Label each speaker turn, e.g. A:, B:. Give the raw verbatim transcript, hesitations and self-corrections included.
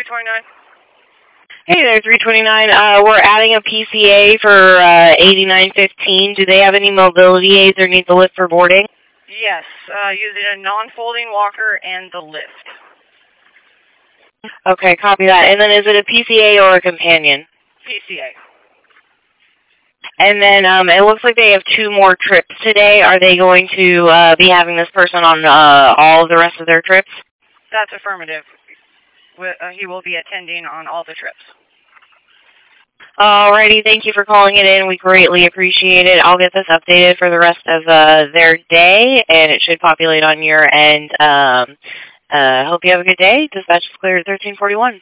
A: three twenty-nine.
B: Hey there, three twenty-nine. Uh, we're adding a P C A for uh, eighty-nine fifteen. Do they have any mobility aids or need the lift for boarding?
A: Yes, uh, using a non-folding walker and the lift.
B: Okay, copy that. And then is it a P C A or a companion?
A: P C A.
B: And then um, it looks like they have two more trips today. Are they going to uh, be having this person on uh, all of the rest of their trips?
A: That's affirmative. Uh, he will be attending on all the trips.
B: Alrighty, thank you for calling it in. We greatly appreciate it. I'll get this updated for the rest of uh, their day, and it should populate on your end. Um, uh, hope you have a good day. Dispatch is clear at thirteen forty-one.